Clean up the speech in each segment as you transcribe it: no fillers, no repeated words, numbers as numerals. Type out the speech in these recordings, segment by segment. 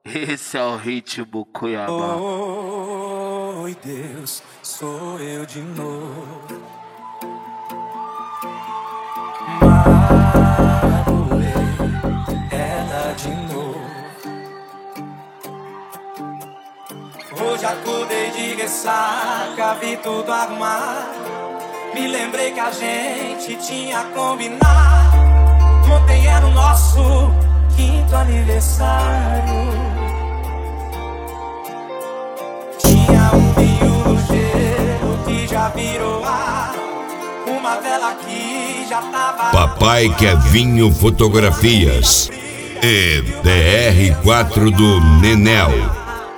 Esse é o ritmo Cuiabá. Oi Deus, sou eu de novo. Marulê, ela de novo. Hoje acordei de ressaca, vi tudo arrumado. Me lembrei que a gente tinha combinado. Ontem era o nosso 5º aniversário. Tinha um vinho no gelo que já virou ar. Uma vela que já tava. Papai Kevinho Fotografias e DR4 do Nenel.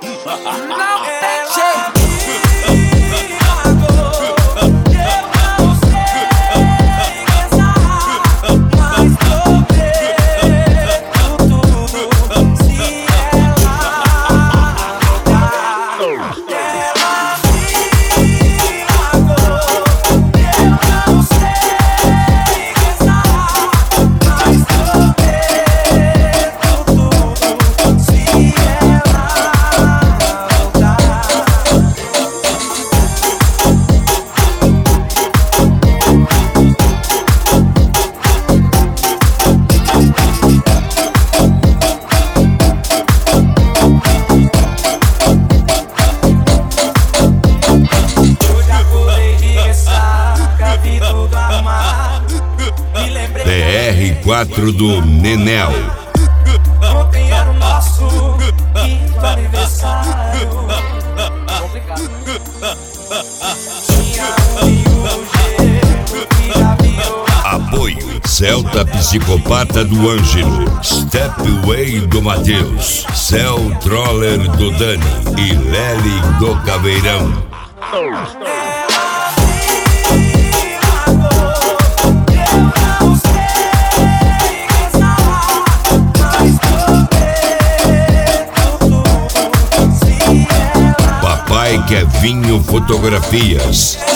DR4 do Nenel. Ontem era o nosso 5º aniversário. Tinha um vinho no gelo que já virou. Apoio Celta Psicopata do Ângelo, Stepway do Matheus, Cell Troller do Dani e Lely do Caveirão. Papai Kevinho Fotografias.